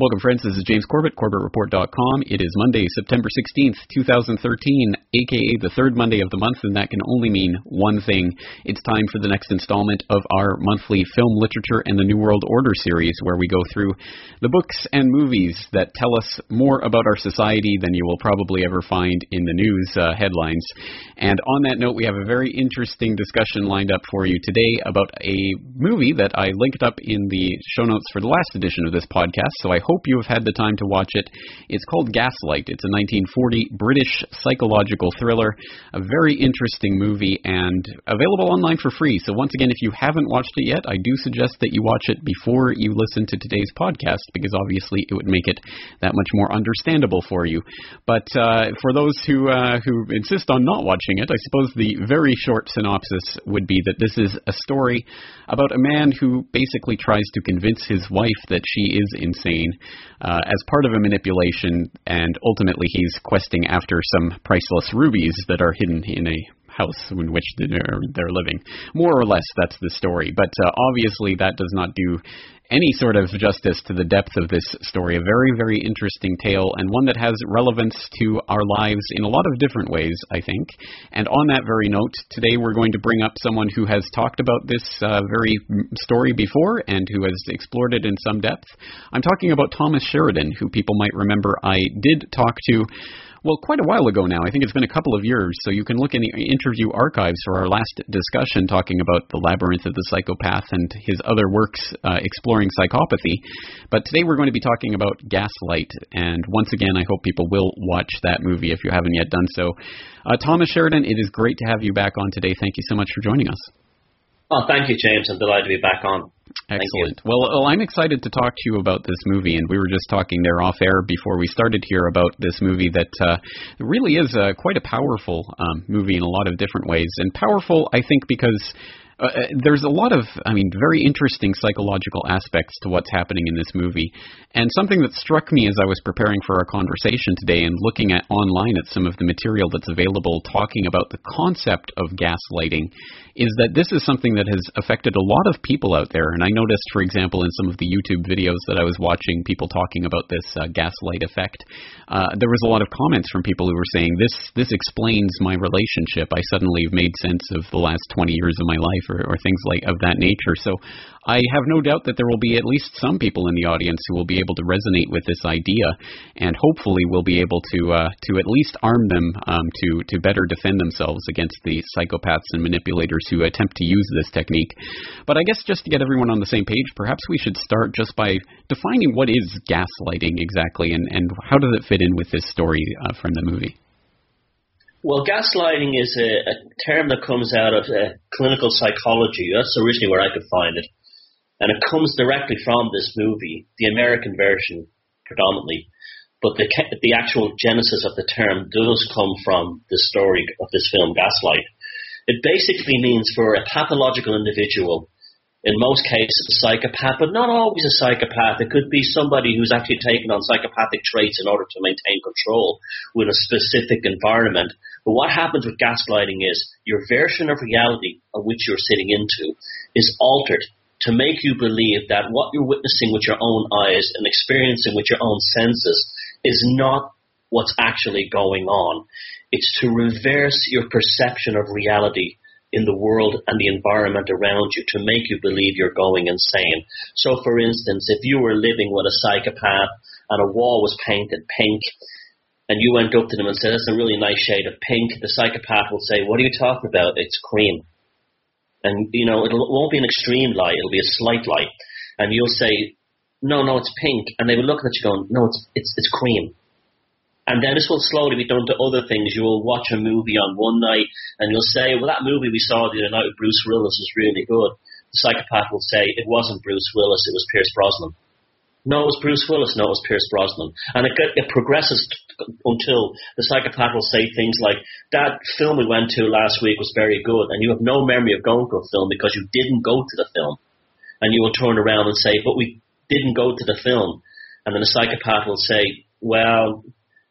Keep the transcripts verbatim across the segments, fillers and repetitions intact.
Welcome, friends. This is James Corbett, Corbett Report dot com. It is Monday, September sixteenth, twenty thirteen, a k a the third Monday of the month, and that can only mean one thing. It's time for the next installment of our monthly Film, Literature, and the New World Order series, where we go through the books and movies that tell us more about our society than you will probably ever find in the news uh, headlines. And on that note, we have a very interesting discussion lined up for you today about a movie that I linked up in the show notes for the last edition of this podcast, so I hope you have had the time to watch it. It's called Gaslight. It's a nineteen forty British psychological thriller, a very interesting movie, and available online for free. So once again, if you haven't watched it yet, I do suggest that you watch it before you listen to today's podcast, because obviously it would make it that much more understandable for you. But uh, for those who uh, who insist on not watching it, I suppose the very short synopsis would be that this is a story about a man who basically tries to convince his wife that she is insane uh, as part of a manipulation, and ultimately he's questing after some priceless rubies that are hidden in a house in which they're, they're living. More or less, that's the story. But uh, obviously that does not do any sort of justice to the depth of this story. A very, very interesting tale, and one that has relevance to our lives in a lot of different ways, I think. And on that very note, today we're going to bring up someone who has talked about this uh, very story before and who has explored it in some depth. I'm talking about Thomas Sheridan, who people might remember I did talk to Well, quite a while ago now. I think it's been a couple of years, so you can look in the interview archives for our last discussion talking about The Labyrinth of the Psychopath and his other works uh, exploring psychopathy. But today we're going to be talking about Gaslight, and once again, I hope people will watch that movie if you haven't yet done so. Uh, Thomas Sheridan, it is great to have you back on today. Thank you so much for joining us. Oh, thank you, James. I'm delighted to be back on. Excellent. Well, well, I'm excited to talk to you about this movie, and we were just talking there off air before we started here about this movie that uh, really is uh, quite a powerful um, movie in a lot of different ways. And powerful, I think, because Uh, there's a lot of, I mean, very interesting psychological aspects to what's happening in this movie. And something that struck me as I was preparing for our conversation today and looking at online at some of the material that's available talking about the concept of gaslighting is that this is something that has affected a lot of people out there. And I noticed, for example, in some of the YouTube videos that I was watching, people talking about this uh, gaslight effect, uh, there was a lot of comments from people who were saying, this this explains my relationship. I suddenly made sense of the last twenty years of my life, or, or things like of that nature. So I have no doubt that there will be at least some people in the audience who will be able to resonate with this idea, and hopefully will be able to uh, to at least arm them um, to, to better defend themselves against the psychopaths and manipulators who attempt to use this technique. But I guess just to get everyone on the same page, perhaps we should start just by defining what is gaslighting exactly, and, and how does it fit in with this story uh, from the movie? Well, gaslighting is a, a term that comes out of uh, clinical psychology. That's originally where I could find it. And it comes directly from this movie, the American version predominantly. But the the actual genesis of the term does come from the story of this film, Gaslight. It basically means for a pathological individual, in most cases a psychopath, but not always a psychopath. It could be somebody who's actually taken on psychopathic traits in order to maintain control with a specific environment. But what happens with gaslighting is your version of reality of which you're sitting into is altered to make you believe that what you're witnessing with your own eyes and experiencing with your own senses is not what's actually going on. It's to reverse your perception of reality in the world and the environment around you to make you believe you're going insane. So, for instance, if you were living with a psychopath and a wall was painted pink, and you went up to them and said, that's a really nice shade of pink, the psychopath will say, what are you talking about? It's cream. And, you know, it'll, it won't be an extreme light. It'll be a slight light. And you'll say, no, no, it's pink. And they will look at you going, no, it's it's it's cream. And then this will slowly be done to other things. You will watch a movie on one night and you'll say, well, that movie we saw the other night with Bruce Willis was really good. The psychopath will say, it wasn't Bruce Willis, it was Pierce Brosnan. No, it was Bruce Willis. No, it was Pierce Brosnan. And it, it progresses t- until the psychopath will say things like, that film we went to last week was very good, and you have no memory of going to a film because you didn't go to the film. And you will turn around and say, but we didn't go to the film. And then the psychopath will say, well,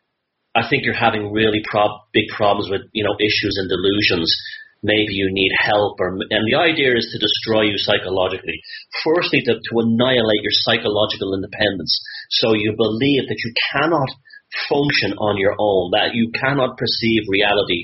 I think you're having really prob- big problems with, you know, issues and delusions. Maybe you need help, or and the idea is to destroy you psychologically. Firstly, to, to annihilate your psychological independence, So you believe that you cannot function on your own, that you cannot perceive reality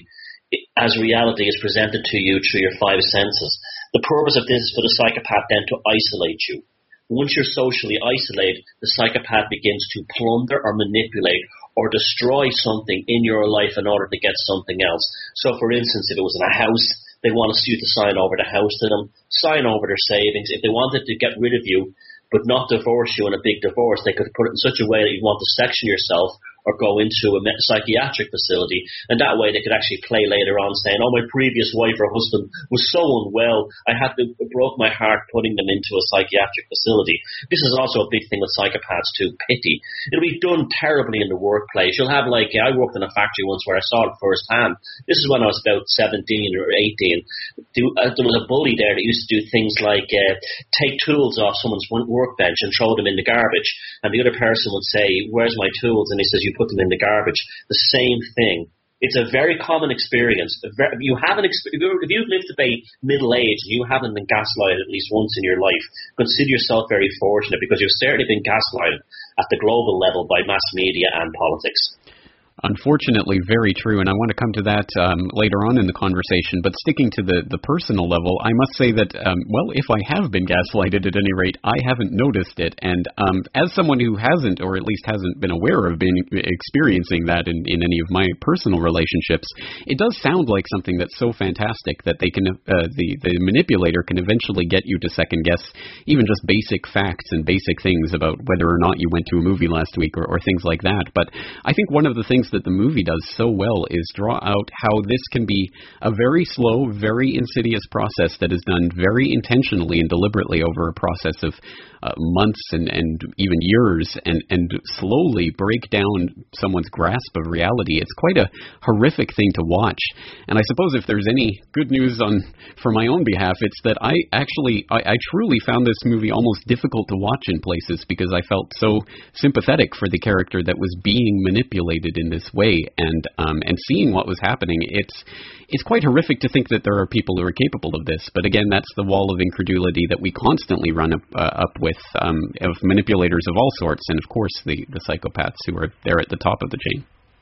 as reality is presented to you through your five senses. The purpose of this is for the psychopath then to isolate you. Once you're socially isolated, the psychopath begins to plunder or manipulate or destroy something in your life in order to get something else. So, for instance, if it was in a house, they want you to sign over the house to them, sign over their savings. If they wanted to get rid of you but not divorce you in a big divorce, they could put it in such a way that you want to section yourself or go into a psychiatric facility, and that way they could actually play later on saying, oh, my previous wife or husband was so unwell, I had to, it broke my heart putting them into a psychiatric facility. This is also a big thing with psychopaths too, pity. It'll be done terribly in the workplace. You'll have like, I worked in a factory once where I saw it firsthand. This is when I was about seventeen or eighteen. There was a bully there that used to do things like uh, take tools off someone's workbench and throw them in the garbage, and the other person would say, where's my tools? And he says, you put them in the garbage. The same thing. It's a very common experience. You haven't, if you've lived to be middle age and you haven't been gaslighted at least once in your life, consider yourself very fortunate, because you've certainly been gaslighted at the global level by mass media and politics. Unfortunately, very true, and I want to come to that um, later on in the conversation, but sticking to the, the personal level, I must say that, um, well, if I have been gaslighted at any rate, I haven't noticed it, and um, as someone who hasn't, or at least hasn't been aware of being experiencing that in, in any of my personal relationships, it does sound like something that's so fantastic that they can, uh, the, the manipulator can eventually get you to second guess even just basic facts and basic things about whether or not you went to a movie last week or, or things like that. But I think one of the things that the movie does so well is draw out how this can be a very slow, very insidious process that is done very intentionally and deliberately over a process of uh, months and, and even years, and, and slowly break down someone's grasp of reality. It's quite a horrific thing to watch. And I suppose if there's any good news on for my own behalf, it's that I actually, I, I truly found this movie almost difficult to watch in places, because I felt so sympathetic for the character that was being manipulated in this way, and um, and seeing what was happening. It's it's quite horrific to think that there are people who are capable of this, but again, that's the wall of incredulity that we constantly run up, uh, up with um, of manipulators of all sorts, and of course the, the psychopaths who are there at the top of the chain.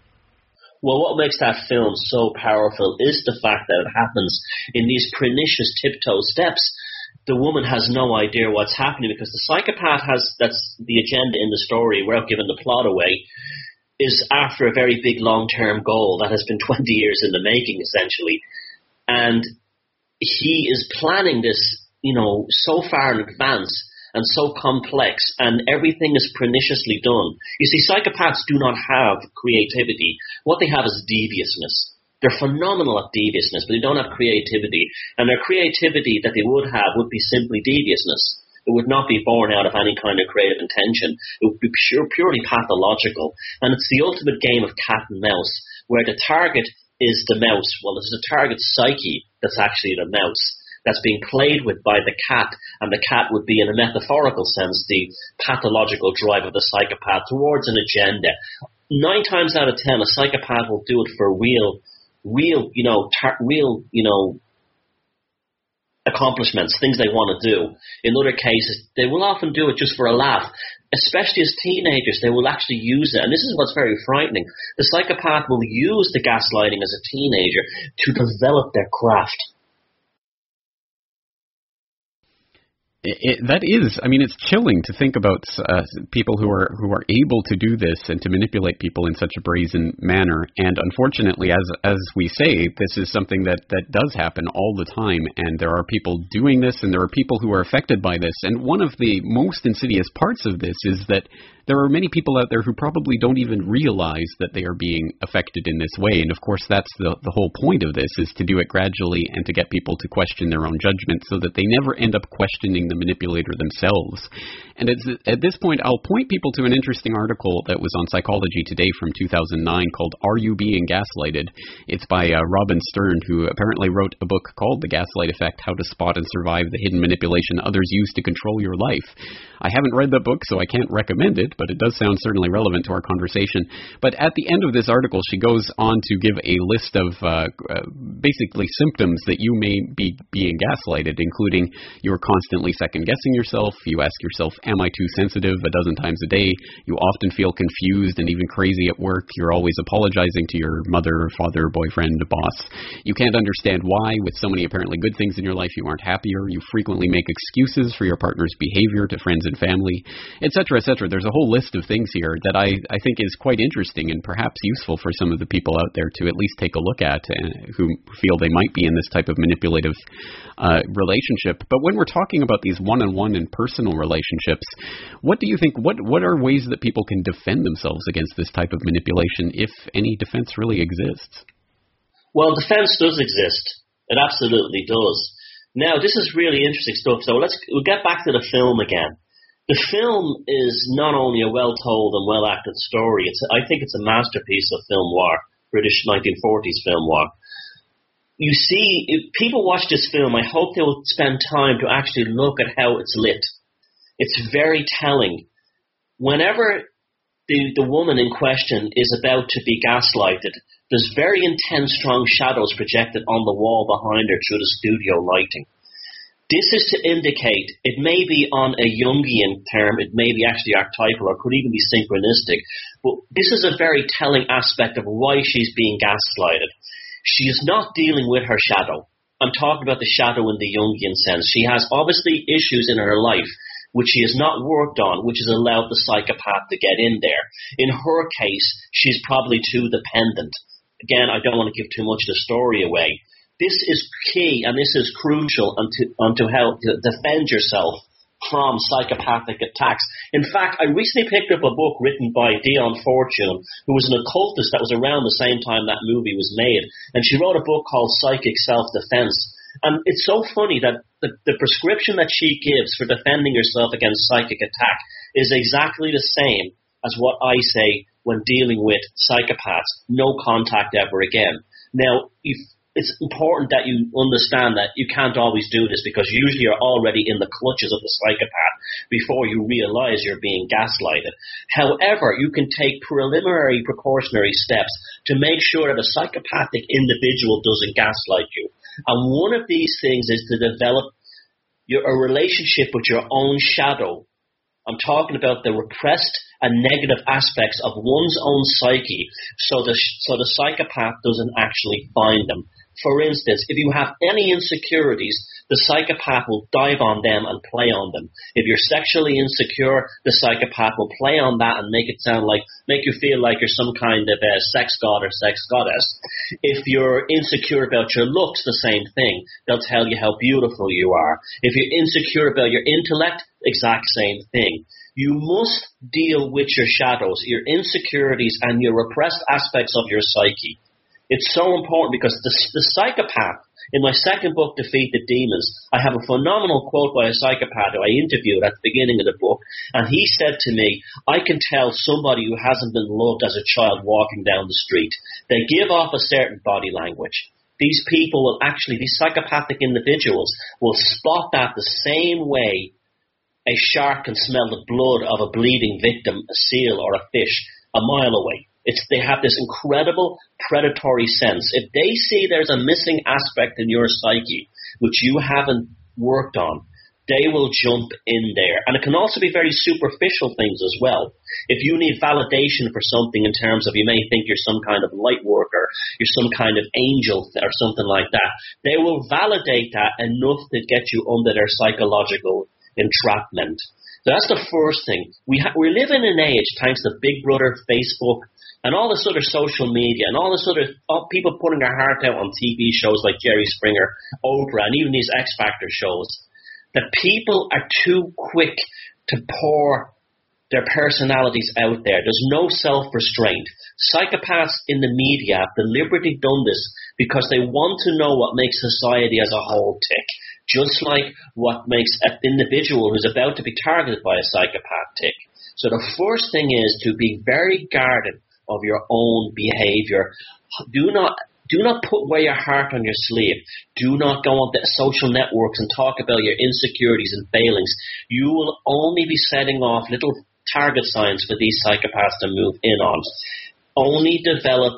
Well, what makes that film so powerful is the fact that it happens in these pernicious tiptoe steps. The woman has no idea what's happening, because the psychopath has, that's the agenda in the story, without giving the plot away, is after a very big long-term goal that has been twenty years in the making, essentially. And he is planning this, you know, so far in advance and so complex, and everything is perniciously done. You see, psychopaths do not have creativity. What they have is deviousness. They're phenomenal at deviousness, but they don't have creativity. And their creativity that they would have would be simply deviousness. It would not be born out of any kind of creative intention. It would be pure, purely pathological. And it's the ultimate game of cat and mouse, where the target is the mouse. Well, there's a target psyche that's actually the mouse, that's being played with by the cat, and the cat would be, in a metaphorical sense, the pathological drive of the psychopath towards an agenda. Nine times out of ten, a psychopath will do it for real, real, you know, tar- real, you know, accomplishments, things they want to do. In other cases, they will often do it just for a laugh. Especially as teenagers, they will actually use it. And this is what's very frightening. The psychopath will use the gaslighting as a teenager to develop their craft. It, it, that is, I mean, it's chilling to think about uh, people who are who are able to do this and to manipulate people in such a brazen manner. And unfortunately, as as we say, this is something that, that does happen all the time. And there are people doing this, and there are people who are affected by this. And one of the most insidious parts of this is that there are many people out there who probably don't even realize that they are being affected in this way. And of course, that's the, the whole point of this, is to do it gradually and to get people to question their own judgment so that they never end up questioning the manipulator themselves. And it's, at this point, I'll point people to an interesting article that was on Psychology Today from two thousand nine called Are You Being Gaslighted? It's by uh, Robin Stern, who apparently wrote a book called The Gaslight Effect, How to Spot and Survive the Hidden Manipulation Others Use to Control Your Life. I haven't read that book, so I can't recommend it, it, but it does sound certainly relevant to our conversation. But at the end of this article, she goes on to give a list of uh, uh, basically symptoms that you may be being gaslighted, including you're constantly second-guessing yourself, you ask yourself, am I too sensitive a dozen times a day, you often feel confused and even crazy at work, you're always apologizing to your mother, father, boyfriend, boss, you can't understand why, with so many apparently good things in your life, you aren't happier, you frequently make excuses for your partner's behavior to friends and family, et cetera, et cetera. There's a whole list of things here that I, I think is quite interesting and perhaps useful for some of the people out there to at least take a look at uh, who feel they might be in this type of manipulative uh, relationship. But when we're talking about these one-on-one and personal relationships, what do you think, what, what are ways that people can defend themselves against this type of manipulation, if any defense really exists? Well, defense does exist. It absolutely does. Now, this is really interesting stuff. So let's we'll get back to the film again. The film is not only a well-told and well-acted story. It's I think it's a masterpiece of film noir, British nineteen forties film noir. You see, if people watch this film, I hope they will spend time to actually look at how it's lit. It's very telling. Whenever the, the woman in question is about to be gaslighted, there's very intense, strong shadows projected on the wall behind her through the studio lighting. This is to indicate, it may be on a Jungian term, it may be actually archetypal, or could even be synchronistic, but this is a very telling aspect of why she's being gaslighted. She is not dealing with her shadow. I'm talking about the shadow in the Jungian sense. She has obviously issues in her life which she has not worked on, which has allowed the psychopath to get in there. In her case, she's probably too dependent. Again, I don't want to give too much of the story away. This is key and this is crucial onto, onto how to defend yourself from psychopathic attacks. In fact, I recently picked up a book written by Dion Fortune, who was an occultist that was around the same time that movie was made, and she wrote a book called Psychic Self-Defense. And it's so funny that the, the prescription that she gives for defending yourself against psychic attack is exactly the same as what I say when dealing with psychopaths: no contact ever again. Now, if it's important that you understand that you can't always do this, because usually you're already in the clutches of the psychopath before you realize you're being gaslighted. However, you can take preliminary precautionary steps to make sure that a psychopathic individual doesn't gaslight you. And one of these things is to develop your, a relationship with your own shadow. I'm talking about the repressed and negative aspects of one's own psyche, so the, so the psychopath doesn't actually find them. For instance, if you have any insecurities, the psychopath will dive on them and play on them. If you're sexually insecure, the psychopath will play on that and make it sound like, make you feel like you're some kind of a sex god or sex goddess. If you're insecure about your looks, the same thing. They'll tell you how beautiful you are. If you're insecure about your intellect, exact same thing. You must deal with your shadows, your insecurities, and your repressed aspects of your psyche. It's so important because the, the psychopath, in my second book, Defeat the Demons, I have a phenomenal quote by a psychopath who I interviewed at the beginning of the book, and he said to me, I can tell somebody who hasn't been loved as a child walking down the street. They give off a certain body language. These people will actually, these psychopathic individuals will spot that the same way a shark can smell the blood of a bleeding victim, a seal or a fish, a mile away. It's, they have this incredible predatory sense. If they see there's a missing aspect in your psyche which you haven't worked on, they will jump in there. And it can also be very superficial things as well. If you need validation for something in terms of, you may think you're some kind of light worker, you're some kind of angel or something like that, they will validate that enough to get you under their psychological entrapment. So that's the first thing. We ha- we live in an age, thanks to Big Brother, Facebook, and all this other social media, and all this other all people putting their heart out on T V shows like Jerry Springer, Oprah, and even these X Factor shows, that people are too quick to pour their personalities out there. There's no self-restraint. Psychopaths in the media have deliberately done this because they want to know what makes society as a whole tick, just like what makes an individual who's about to be targeted by a psychopath tick. So the first thing is to be very guarded of your own behavior. Do not do not put wear your heart on your sleeve. Do not go on the social networks and talk about your insecurities and failings. You will only be setting off little target science for these psychopaths to move in on. Only develop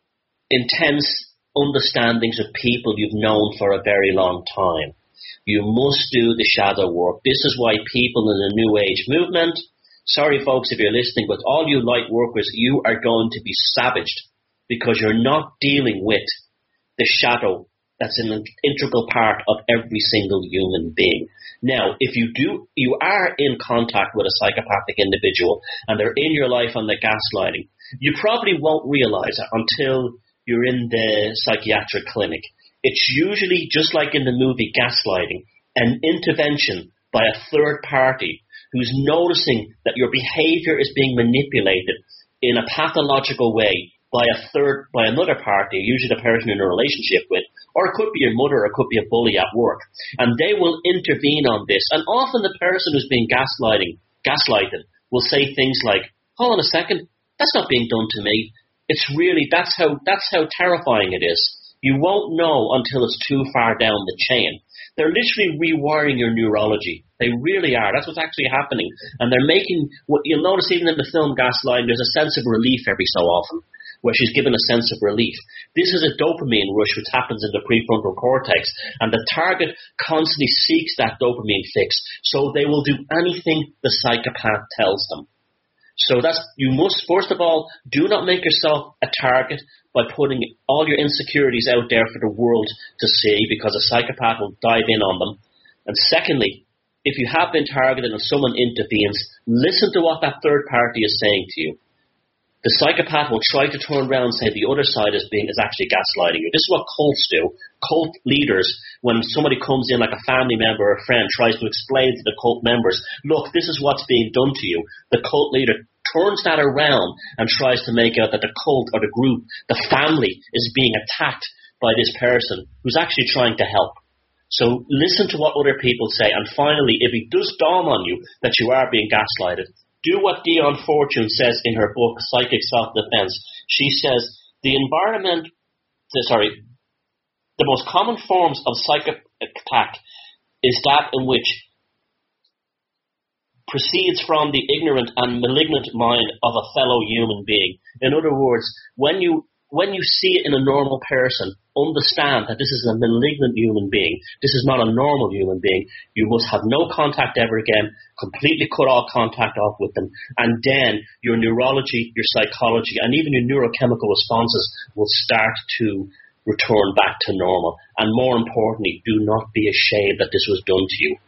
intense understandings of people you've known for a very long time. You must do the shadow work. This is why people in the New Age movement, sorry folks if you're listening, but all you light workers, you are going to be savaged because you're not dealing with the shadow that's an integral part of every single human being. Now, if you do, you are in contact with a psychopathic individual and they're in your life on the gaslighting, you probably won't realize it until you're in the psychiatric clinic. It's usually, just like in the movie Gaslighting, an intervention by a third party who's noticing that your behavior is being manipulated in a pathological way by a third, by another party, usually the person you're in a relationship with, or it could be your mother, or it could be a bully at work, and they will intervene on this. And often the person who's being gaslighting, gaslighted will say things like, "Hold on a second, that's not being done to me." It's really, that's how that's how terrifying it is. You won't know until it's too far down the chain. They're literally rewiring your neurology. They really are. That's what's actually happening. And they're making, what you'll notice even in the film Gaslighting, there's a sense of relief every so often, where she's given a sense of relief. This is a dopamine rush which happens in the prefrontal cortex, and the target constantly seeks that dopamine fix, so they will do anything the psychopath tells them. So that's, you must, first of all, do not make yourself a target by putting all your insecurities out there for the world to see, because a psychopath will dive in on them. And secondly, if you have been targeted and someone intervenes, listen to what that third party is saying to you. The psychopath will try to turn around and say the other side is being is actually gaslighting you. This is what cults do. Cult leaders, when somebody comes in like a family member or a friend, tries to explain to the cult members, look, this is what's being done to you. The cult leader turns that around and tries to make out that the cult or the group, the family, is being attacked by this person who's actually trying to help. So listen to what other people say. And finally, if it does dawn on you that you are being gaslighted, do what Dion Fortune says in her book, Psychic Self-Defense. She says, the environment, sorry, the most common forms of psychic attack is that in which proceeds from the ignorant and malignant mind of a fellow human being. In other words, when you when you see it in a normal person, understand that this is a malignant human being. This is not a normal human being. You must have no contact ever again, completely cut all contact off with them, and then your neurology, your psychology, and even your neurochemical responses will start to return back to normal. And more importantly, do not be ashamed that this was done to you.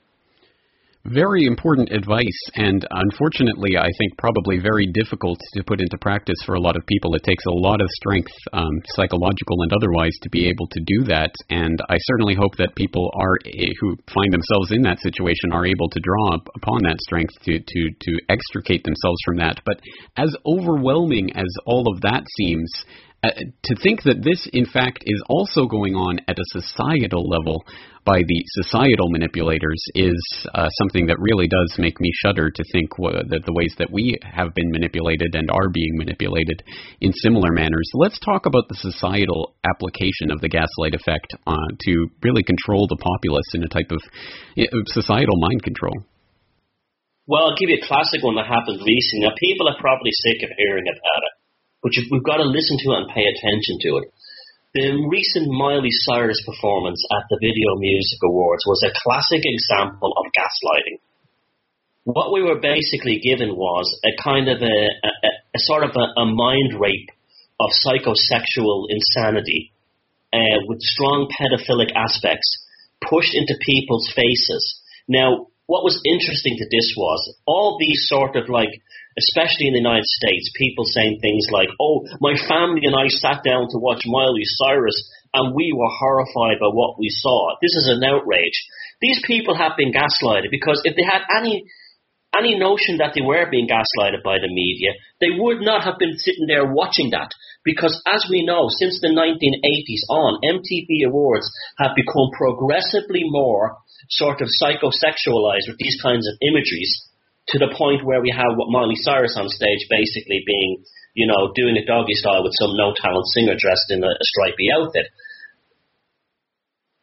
Very important advice, and unfortunately, I think probably very difficult to put into practice for a lot of people. It takes a lot of strength, um, psychological and otherwise, to be able to do that, and I certainly hope that people are who find themselves in that situation are able to draw upon that strength to, to, to extricate themselves from that. But as overwhelming as all of that seems, Uh, to think that this, in fact, is also going on at a societal level by the societal manipulators is uh, something that really does make me shudder to think w- that the ways that we have been manipulated and are being manipulated in similar manners. Let's talk about the societal application of the gaslight effect uh, to really control the populace in a type of uh, societal mind control. Well, I'll give you a classic one that happened recently. Now, people are probably sick of hearing about it, but we've got to listen to it and pay attention to it. The recent Miley Cyrus performance at the Video Music Awards was a classic example of gaslighting. What we were basically given was a kind of a, a, a sort of a, a mind rape of psychosexual insanity uh, with strong pedophilic aspects pushed into people's faces. Now, what was interesting to this was all these sort of like, especially in the United States, people saying things like, oh, my family and I sat down to watch Miley Cyrus and we were horrified by what we saw. This is an outrage. These people have been gaslighted because if they had any any notion that they were being gaslighted by the media, they would not have been sitting there watching that. Because as we know, since the nineteen eighties on, M T V Awards have become progressively more sort of psychosexualized with these kinds of imageries, to the point where we have what Miley Cyrus on stage basically being, you know, doing a doggy style with some no-talent singer dressed in a, a stripy outfit.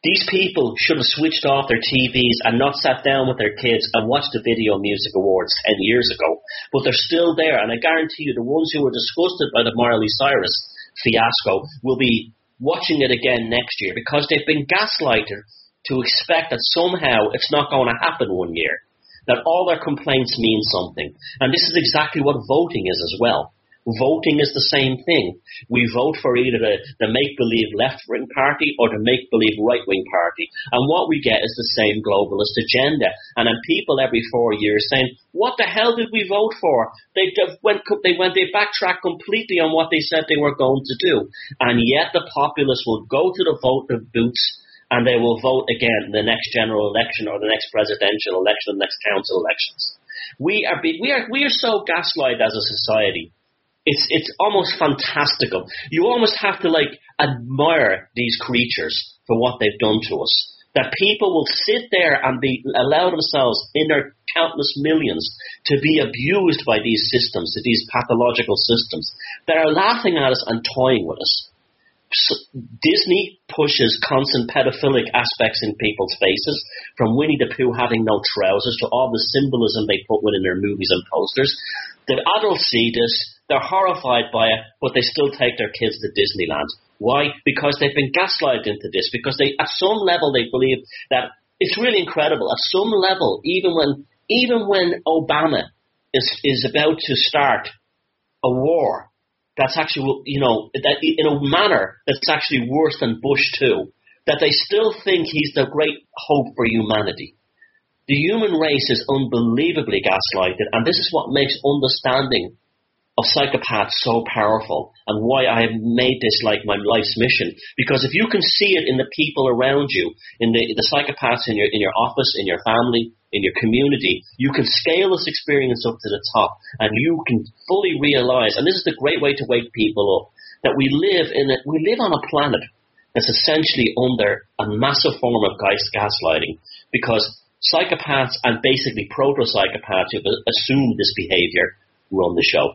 These people should have switched off their T Vs and not sat down with their kids and watched the Video Music Awards ten years ago. But they're still there, and I guarantee you the ones who were disgusted by the Miley Cyrus fiasco will be watching it again next year because they've been gaslighted to expect that somehow it's not going to happen one year, that all their complaints mean something. And this is exactly what voting is as well. Voting is the same thing. We vote for either the, the make-believe left-wing party or the make-believe right-wing party. And what we get is the same globalist agenda. And then people every four years saying, what the hell did we vote for? They went, they went, they backtracked completely on what they said they were going to do. And yet the populace will go to the voting booths and they will vote again in the next general election or the next presidential election, the next council elections. We are, we are, we are so gaslighted as a society. It's it's almost fantastical. You almost have to, like, admire these creatures for what they've done to us. That people will sit there and be allow themselves, in their countless millions, to be abused by these systems, these pathological systems, that are laughing at us and toying with us. So Disney pushes constant pedophilic aspects in people's faces, from Winnie the Pooh having no trousers to all the symbolism they put within their movies and posters. The adults see this. They're horrified by it, but they still take their kids to Disneyland. Why? Because they've been gaslighted into this. Because they, at some level, they believe that it's really incredible. At some level, even when even when Obama is is about to start a war, that's actually, you know, that in a manner that's actually worse than Bush too, that they still think he's the great hope for humanity. The human race is unbelievably gaslighted, and this is what makes understanding of psychopaths so powerful, and why I have made this like my life's mission. Because if you can see it in the people around you, in the, the psychopaths in your in your office, in your family, in your community, you can scale this experience up to the top, and you can fully realize, and this is the great way to wake people up, that we live in a, we live on a planet that's essentially under a massive form of gas, gaslighting, because psychopaths and basically proto-psychopaths who assume this behavior run the show.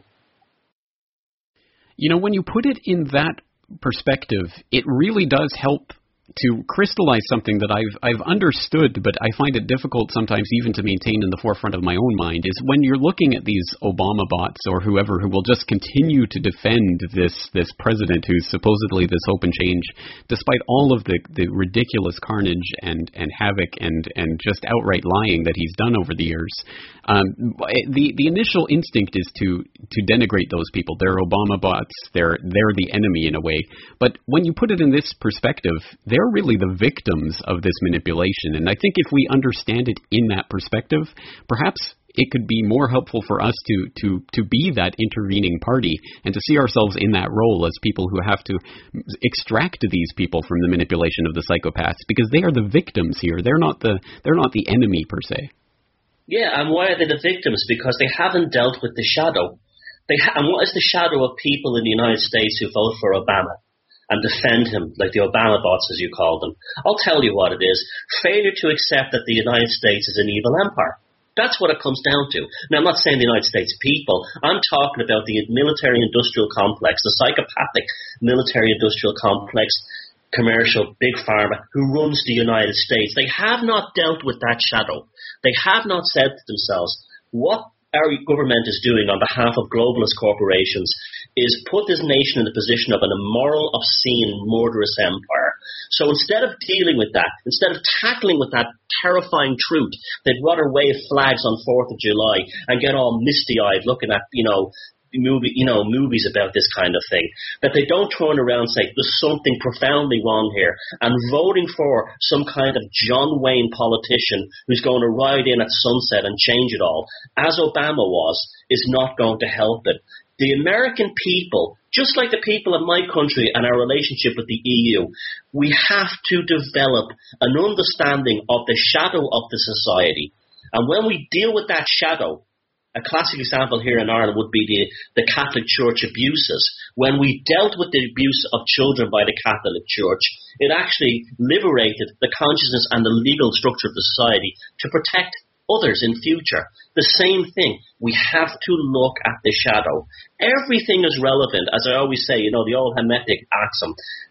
You know, when you put it in that perspective, it really does help to crystallize something that I've I've understood, but I find it difficult sometimes even to maintain in the forefront of my own mind, is when you're looking at these Obama bots or whoever who will just continue to defend this this president who's supposedly this hope and change, despite all of the, the ridiculous carnage and, and havoc and, and just outright lying that he's done over the years. Um, the the initial instinct is to to denigrate those people. They're Obama bots. They're they're the enemy in a way. But when you put it in this perspective, they're really the victims of this manipulation. And I think if we understand it in that perspective, perhaps it could be more helpful for us to to to be that intervening party and to see ourselves in that role as people who have to extract these people from the manipulation of the psychopaths, because they are the victims here. They're not the they're not the enemy per se. Yeah, and why are they the victims? Because they haven't dealt with the shadow. They ha- and what is the shadow of people in the United States who vote for Obama and defend him, like the Obama bots, as you call them? I'll tell you what it is. Failure to accept that the United States is an evil empire. That's what it comes down to. Now, I'm not saying the United States people. I'm talking about the military-industrial complex, the psychopathic military-industrial complex, commercial, big pharma, who runs the United States. They have not dealt with that shadow. They have not said to themselves, what our government is doing on behalf of globalist corporations is put this nation in the position of an immoral, obscene, murderous empire. So instead of dealing with that, instead of tackling with that terrifying truth, they'd rather wave flags on fourth of July and get all misty-eyed looking at, you know, movie, you know, movies about this kind of thing, that they don't turn around and say, there's something profoundly wrong here, and voting for some kind of John Wayne politician who's going to ride in at sunset and change it all, as Obama was, is not going to help it. The American people, just like the people of my country and our relationship with the E U, we have to develop an understanding of the shadow of the society. And when we deal with that shadow, a classic example here in Ireland would be the, the Catholic Church abuses. When we dealt with the abuse of children by the Catholic Church, it actually liberated the consciousness and the legal structure of the society to protect others in future. The same thing. We have to look at the shadow. Everything is relevant. As I always say, you know, the old Hermetic axiom,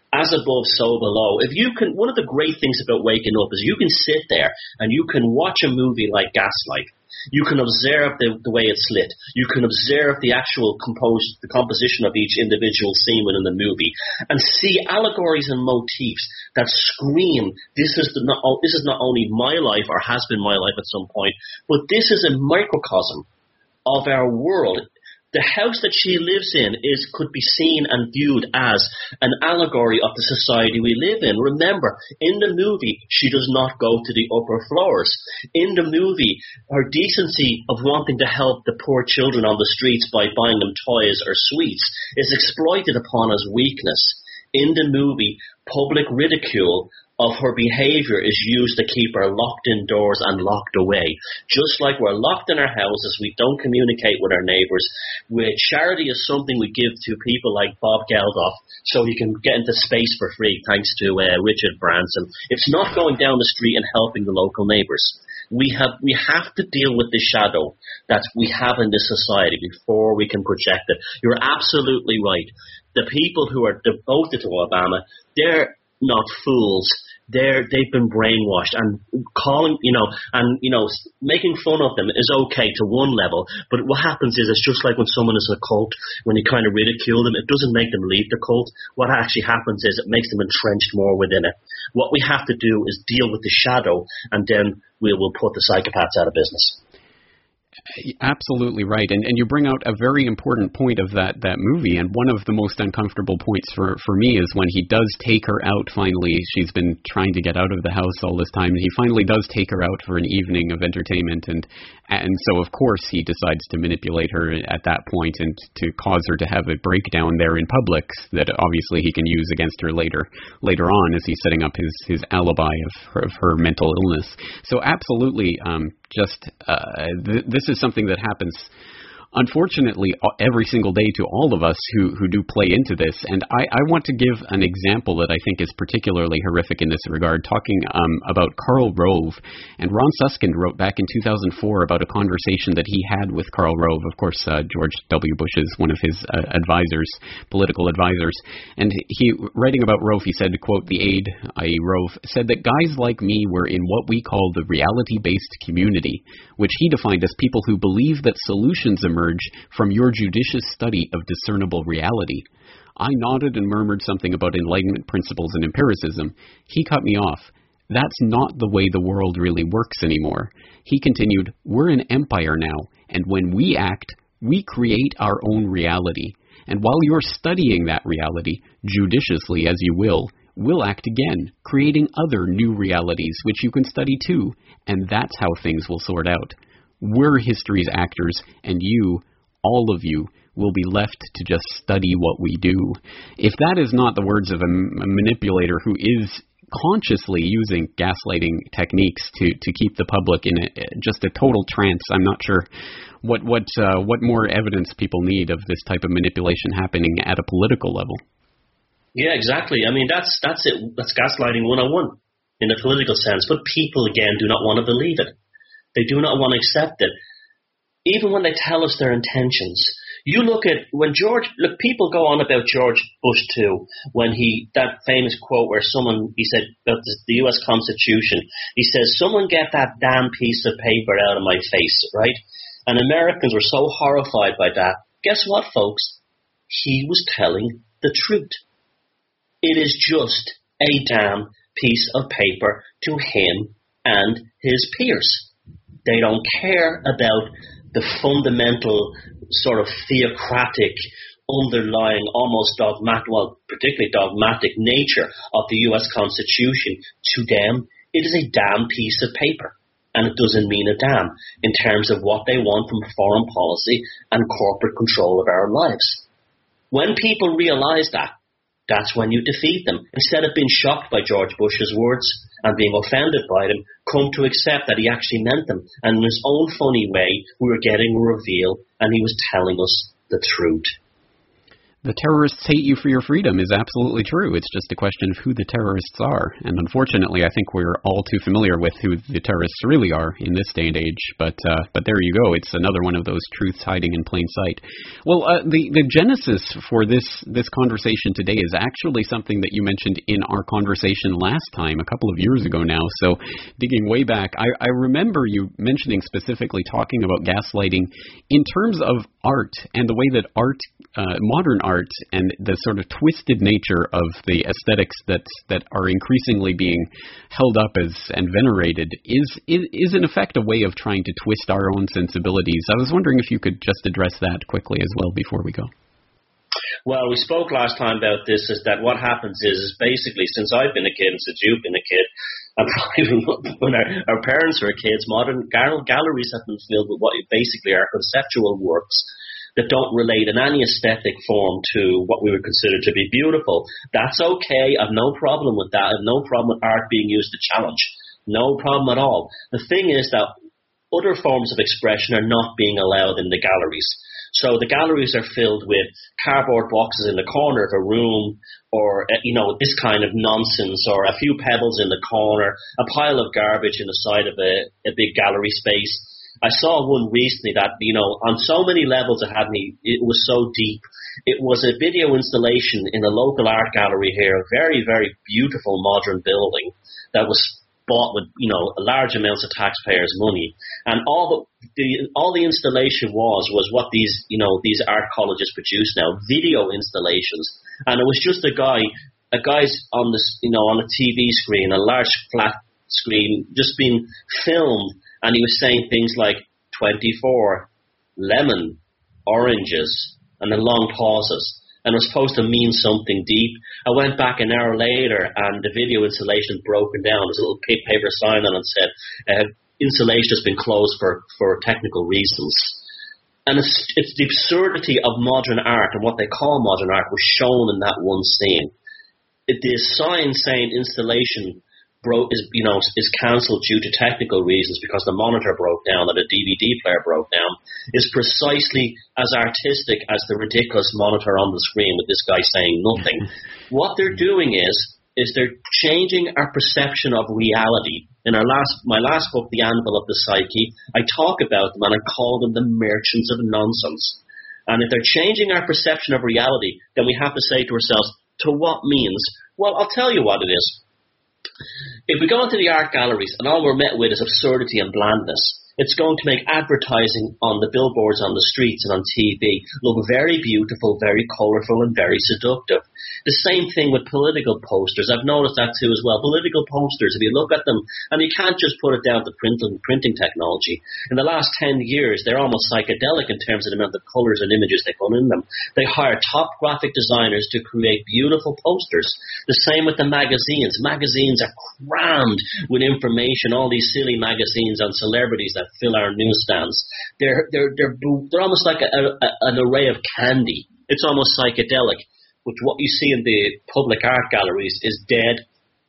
as above, so below. If you can, one of the great things about waking up is you can sit there and you can watch a movie like Gaslight. You can observe the, the way it's lit. You can observe the actual compose, the composition of each individual scene within the movie, and see allegories and motifs that scream, this is the, not, this is not only my life, or has been my life at some point, but this is a microcosm of our world. The house that she lives in is could be seen and viewed as an allegory of the society we live in. Remember, in the movie, she does not go to the upper floors. In the movie, her decency of wanting to help the poor children on the streets by buying them toys or sweets is exploited upon as weakness. In the movie, public ridicule of her behavior is used to keep her locked indoors and locked away. Just like we're locked in our houses, we don't communicate with our neighbours. With charity is something we give to people like Bob Geldof so he can get into space for free, thanks to uh, Richard Branson. It's not going down the street and helping the local neighbours. We have we have to deal with the shadow that we have in this society before we can project it. You're absolutely right. The people who are devoted to Obama, they're not fools. They're, they've been brainwashed, and calling, you know, and, you know, making fun of them is okay to one level, but what happens is it's just like when someone is in a cult, when you kind of ridicule them, it doesn't make them leave the cult. What actually happens is it makes them entrenched more within it. What we have to do is deal with the shadow, and then we will put the psychopaths out of business. Absolutely right. And and you bring out a very important point of that, that movie, and one of the most uncomfortable points for, for me is when he does take her out finally. She's been trying to get out of the house all this time, and he finally does take her out for an evening of entertainment, and and so of course he decides to manipulate her at that point and to cause her to have a breakdown there in public that obviously he can use against her later later on as he's setting up his, his alibi of her, of her mental illness. So absolutely, um, just uh, th- this is something that happens, unfortunately, every single day to all of us who, who do play into this. And I, I want to give an example that I think is particularly horrific in this regard, talking um, about Karl Rove. And Ron Suskind wrote back in two thousand four about a conversation that he had with Karl Rove, of course, uh, George W. Bush is one of his uh, advisors, political advisors. And he, writing about Rove, he said, quote, the aide, that is. Rove, said that guys like me were in what we call the reality-based community, which he defined as people who believe that solutions emerge from your judicious study of discernible reality. I nodded and murmured something about Enlightenment principles and empiricism. He cut me off. That's not the way the world really works anymore. He continued, we're an empire now, and when we act, we create our own reality. And while you're studying that reality, judiciously as you will, we'll act again, creating other new realities which you can study too, and that's how things will sort out. We're history's actors, and you, all of you, will be left to just study what we do. If that is not the words of a, a manipulator who is consciously using gaslighting techniques to, to keep the public in a, just a total trance, I'm not sure what what uh, what more evidence people need of this type of manipulation happening at a political level. Yeah, exactly. I mean, that's that's it. That's gaslighting one oh one in the political sense. But people, again, do not want to believe it. They do not want to accept it. Even when they tell us their intentions. You look at when George, look, people go on about George Bush too, when he, that famous quote where someone, he said about the, the U S Constitution, he says, someone get that damn piece of paper out of my face, right? And Americans were so horrified by that. Guess what, folks? He was telling the truth. It is just a damn piece of paper to him and his peers. They don't care about the fundamental sort of theocratic, underlying, almost dogmatic, well, particularly dogmatic nature of the U S Constitution. To them, it is a damn piece of paper. And it doesn't mean a damn in terms of what they want from foreign policy and corporate control of our lives. When people realize that, that's when you defeat them. Instead of being shocked by George Bush's words and being offended by them, come to accept that he actually meant them. And in his own funny way, we were getting a reveal, and he was telling us the truth. the terrorists hate you for your freedom is absolutely true. It's just a question of who the terrorists are. And unfortunately, I think we're all too familiar with who the terrorists really are in this day and age. But uh, but there you go. It's another one of those truths hiding in plain sight. Well, uh, the, the genesis for this, this conversation today is actually something that you mentioned in our conversation last time, a couple of years ago now. So digging way back, I, I remember you mentioning specifically talking about gaslighting in terms of art and the way that art, uh, modern art, and the sort of twisted nature of the aesthetics that that are increasingly being held up as and venerated is, is is in effect a way of trying to twist our own sensibilities. I was wondering if you could just address that quickly as well before we go. Well, we spoke last time about this, is that what happens is, is basically, since I've been a kid and since you've been a kid, and probably when our, our parents were kids, modern gal- galleries have been filled with what basically are conceptual works that don't relate in any aesthetic form to what we would consider to be beautiful. That's okay. I've no problem with that. I've no problem with art being used to challenge. No problem at all. The thing is that other forms of expression are not being allowed in the galleries. So the galleries are filled with cardboard boxes in the corner of a room, or, you know, this kind of nonsense, or a few pebbles in the corner, a pile of garbage in the side of a, a big gallery space. I saw one recently that, you know, on so many levels it had me, it was so deep. It was a video installation in a local art gallery here, a very, very beautiful modern building that was bought with, you know, large amounts of taxpayers' money. And all the, the all the installation was, was what these, you know, these art colleges produce now, video installations. And it was just a guy, a guy's on this, you know, on a T V screen, a large flat screen, just being filmed. And he was saying things like twenty-four, lemon, oranges, and then long pauses. And it was supposed to mean something deep. I went back an hour later, and the video installation had broken down. There's a little paper sign on it that said, uh, installation has been closed for, for technical reasons. And it's, it's the absurdity of modern art, and what they call modern art was shown in that one scene. It, the sign saying installation broke is you know is cancelled due to technical reasons because the monitor broke down and the D V D player broke down is precisely as artistic as the ridiculous monitor on the screen with this guy saying nothing. What they're doing is is they're changing our perception of reality. In our last my last book, The Anvil of the Psyche, I talk about them and I call them the merchants of nonsense. And if they're changing our perception of reality, then we have to say to ourselves, to what means? Well, I'll tell you what it is. If we go into the art galleries and all we're met with is absurdity and blandness, it's going to make advertising on the billboards on the streets and on T V look very beautiful, very colourful, and very seductive. The same thing with political posters. I've noticed that too as well. Political posters, if you look at them, and you can't just put it down to printing, printing technology. In the last ten years, they're almost psychedelic in terms of the amount of colours and images they put in them. They hire top graphic designers to create beautiful posters. The same with the magazines. Magazines are crammed with information, all these silly magazines on celebrities that fill our newsstands. They're, they're, they're, they're almost like a, a, an array of candy. It's almost psychedelic. Which what you see in the public art galleries is dead,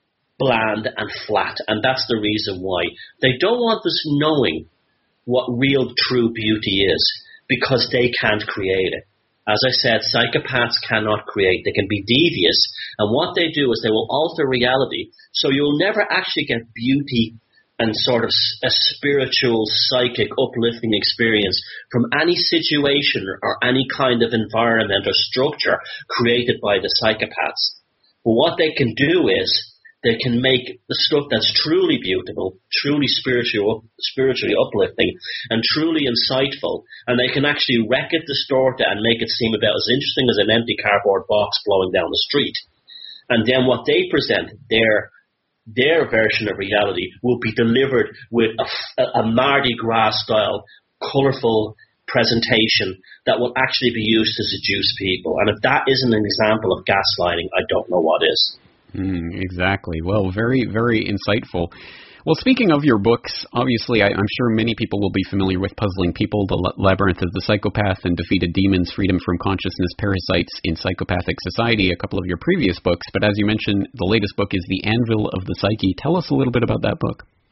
bland, and flat. And that's the reason why. They don't want us knowing what real, true beauty is, because they can't create it. As I said, psychopaths cannot create. They can be devious. And what they do is they will alter reality, so you'll never actually get beauty and sort of a spiritual, psychic, uplifting experience from any situation or any kind of environment or structure created by the psychopaths. But what they can do is they can make the stuff that's truly beautiful, truly spiritual, spiritually uplifting, and truly insightful, and they can actually wreck it, distort it, and make it seem about as interesting as an empty cardboard box blowing down the street. And then what they present, their Their version of reality will be delivered with a, a Mardi Gras style, colourful presentation that will actually be used to seduce people. And if that isn't an example of gaslighting, I don't know what is. Mm, exactly. Well, very, very insightful. Well, speaking of your books, obviously I, I'm sure many people will be familiar with Puzzling People, The Labyrinth of the Psychopath, and Defeated Demons, Freedom from Consciousness, Parasites in Psychopathic Society, a couple of your previous books. But as you mentioned, the latest book is The Anvil of the Psyche. Tell us a little bit about that book.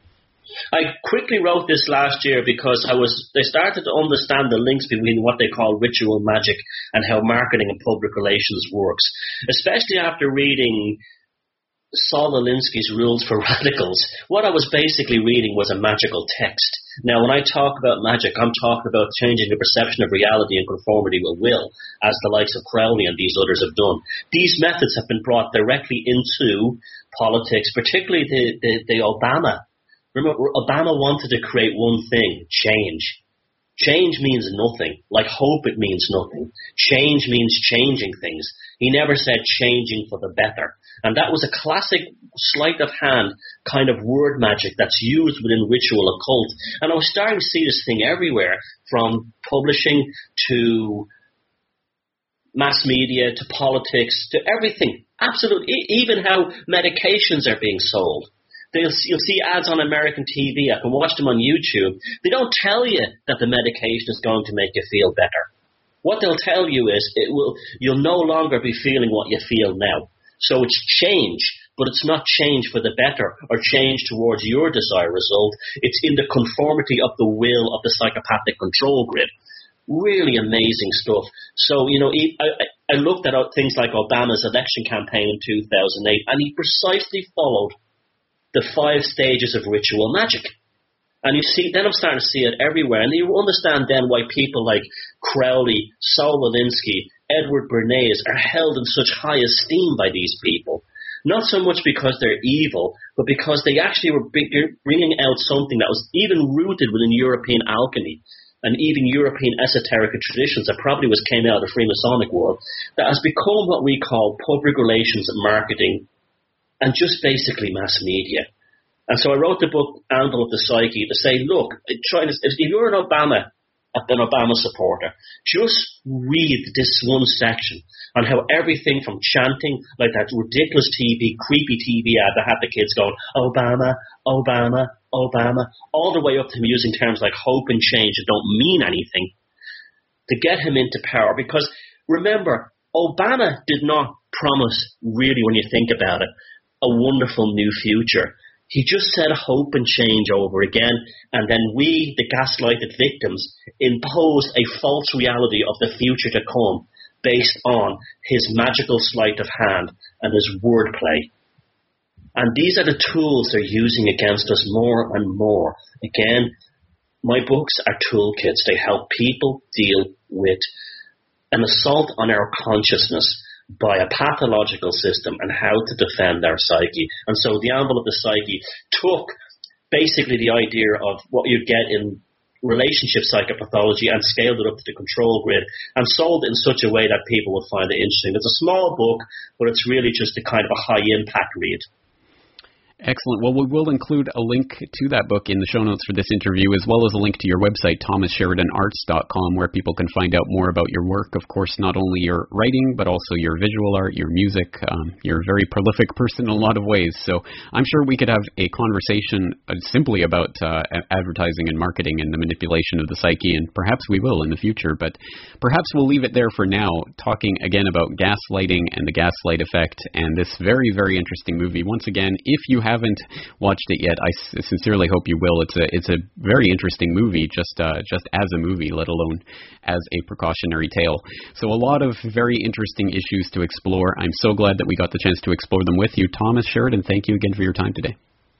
I quickly wrote this last year because I was they started to understand the links between what they call ritual magic and how marketing and public relations works, especially after reading Saul Alinsky's Rules for Radicals. What I was basically reading was a magical text. Now, when I talk about magic, I'm talking about changing the perception of reality and conformity with will, as the likes of Crowley and these others have done. These methods have been brought directly into politics, particularly the, the, the Obama. Remember, Obama wanted to create one thing, change. Change means nothing. Like hope, it means nothing. Change means changing things. He never said changing for the better. And that was a classic sleight of hand kind of word magic that's used within ritual occult. And I was starting to see this thing everywhere, from publishing to mass media to politics to everything. Absolutely. Even how medications are being sold. They'll, you'll see ads on American T V. I can watch them on YouTube. They don't tell you that the medication is going to make you feel better. What they'll tell you is it will. You'll no longer be feeling what you feel now. So it's change, but it's not change for the better or change towards your desired result. It's in the conformity of the will of the psychopathic control grid. Really amazing stuff. So, you know, I, I looked at things like Obama's election campaign in two thousand eight, and he precisely followed the five stages of ritual magic. And you see, then I'm starting to see it everywhere. And you understand then why people like Crowley, Saul Alinsky, Edward Bernays are held in such high esteem by these people. Not so much because they're evil, but because they actually were bringing out something that was even rooted within European alchemy and even European esoteric traditions that probably was came out of the Freemasonic world, that has become what we call public relations and marketing and just basically mass media. And so I wrote the book Anvil of the Psyche to say, look, try this, if you're an Obama, an Obama supporter, just read this one section on how everything from chanting, like that ridiculous T V, creepy T V ad that had the kids going, Obama, Obama, Obama, all the way up to him using terms like hope and change that don't mean anything, to get him into power. Because remember, Obama did not promise, really, when you think about it, a wonderful new future. He just said hope and change over again, and then we, the gaslighted victims, imposed a false reality of the future to come based on his magical sleight of hand and his wordplay. And these are the tools they're using against us more and more. Again, my books are toolkits. They help people deal with an assault on our consciousness by a pathological system and how to defend our psyche. And so the Anvil of the Psyche took basically the idea of what you get in relationship psychopathology and scaled it up to the control grid and sold it in such a way that people would find it interesting. It's a small book, but it's really just a kind of a high-impact read. Excellent. Well, we will include a link to that book in the show notes for this interview, as well as a link to your website, thomas sheridan arts dot com, where people can find out more about your work. Of course, not only your writing, but also your visual art, your music. Um, you're a very prolific person in a lot of ways. So I'm sure we could have a conversation uh, simply about uh, advertising and marketing and the manipulation of the psyche, and perhaps we will in the future. But perhaps we'll leave it there for now, talking again about gaslighting and the gaslight effect and this very, very interesting movie. Once again, if you haven't watched it yet, I sincerely hope you will. It's a it's a very interesting movie, just uh, just as a movie, let alone as a precautionary tale. So a lot of very interesting issues to explore. I'm so glad that we got the chance to explore them with you. Thomas Sheridan, thank you again for your time today.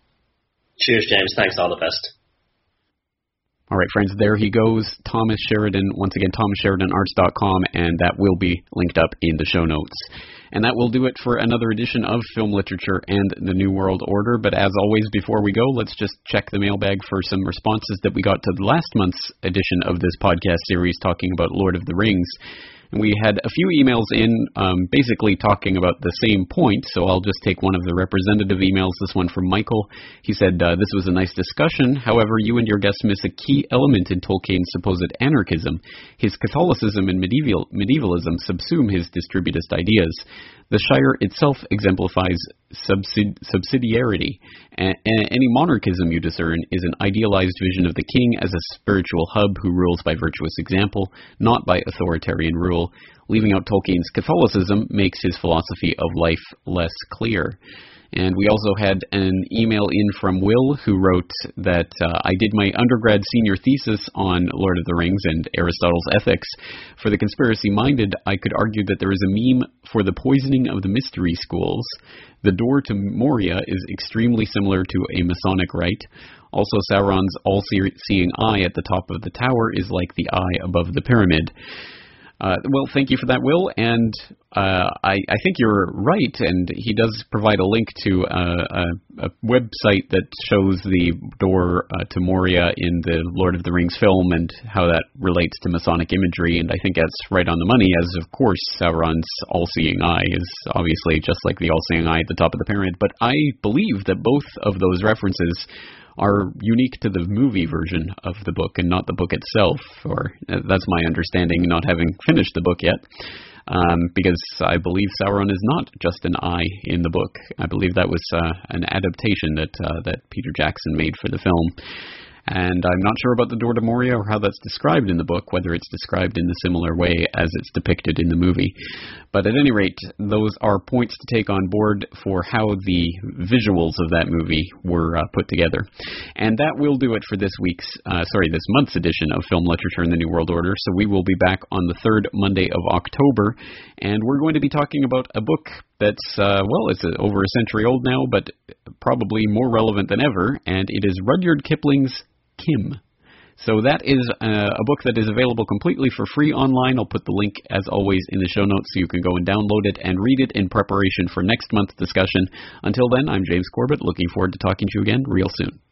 Cheers, James. Thanks. All the best. All right, friends, there he goes, Thomas Sheridan. Once again, thomas sheridan arts dot com, and that will be linked up in the show notes. And that will do it for another edition of Film Literature and the New World Order. But as always, before we go, let's just check the mailbag for some responses that we got to last month's edition of this podcast series talking about Lord of the Rings. And we had a few emails in um, basically talking about the same point, so I'll just take one of the representative emails, this one from Michael. He said, uh, this was a nice discussion. However, you and your guest miss a key element in Tolkien's supposed anarchism. His Catholicism and medieval medievalism subsume his distributist ideas. The Shire itself exemplifies subsidi- subsidiarity, and, and any monarchism you discern is an idealized vision of the king as a spiritual hub who rules by virtuous example, not by authoritarian rule. Leaving out Tolkien's Catholicism makes his philosophy of life less clear. And we also had an email in from Will, who wrote that uh, I did my undergrad senior thesis on Lord of the Rings and Aristotle's ethics. For the conspiracy-minded, I could argue that there is a meme for the poisoning of the mystery schools. The door to Moria is extremely similar to a Masonic rite. Also, Sauron's all-seeing eye at the top of the tower is like the eye above the pyramid. Uh, well, thank you for that, Will, and uh, I, I think you're right, and he does provide a link to uh, a, a website that shows the door uh, to Moria in the Lord of the Rings film and how that relates to Masonic imagery, and I think that's right on the money, as of course Sauron's all-seeing eye is obviously just like the all-seeing eye at the top of the pyramid, but I believe that both of those references are unique to the movie version of the book and not the book itself, or uh, that's my understanding, not having finished the book yet, um, because I believe Sauron is not just an eye in the book. I believe that was uh, an adaptation that uh, that Peter Jackson made for the film. And I'm not sure about the door to Moria or how that's described in the book, whether it's described in the similar way as it's depicted in the movie. But at any rate, those are points to take on board for how the visuals of that movie were uh, put together. And that will do it for this week's, uh, sorry, this month's edition of Film Literature in the New World Order. So we will be back on the third Monday of October, and we're going to be talking about a book that's, uh, well, it's over a century old now, but probably more relevant than ever, and it is Rudyard Kipling's Kim. So that is uh, a book that is available completely for free online. I'll put the link, as always, in the show notes so you can go and download it and read it in preparation for next month's discussion. Until then, I'm James Corbett, looking forward to talking to you again real soon.